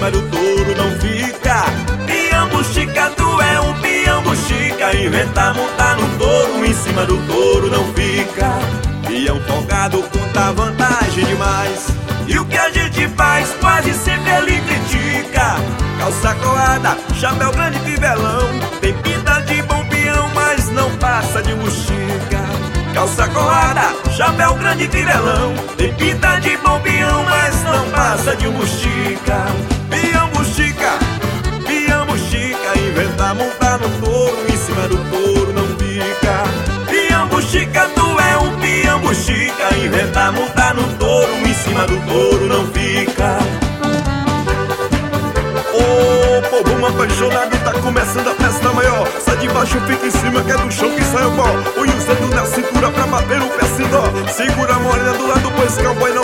cima do touro não fica. Pião Buxica, tu é um pião Buxica. Inventa montar no touro, em cima do touro não fica. Pião folgado conta vantagem demais, e o que a gente faz quase sempre ele critica. Calça colada, chapéu grande, fivelão, tem pinta de bom peão, mas não passa de Buxica. Calça colada, chapéu grande, fivelão, tem pinta de bom peão, mas não passa de Buxica. Pião Buxica, inventa montar no touro, em cima do touro não fica. Pião Buxica, tu é um pião Buxica. Inventa montar no touro, em cima do touro não fica. Ô povo apaixonado, tá começando a festa maior. Sai de baixo, fica em cima, que é do chão que sai o pó. Põe o dedo na cintura pra bater o pé sem dó. Segura a morena do lado, pois cowboy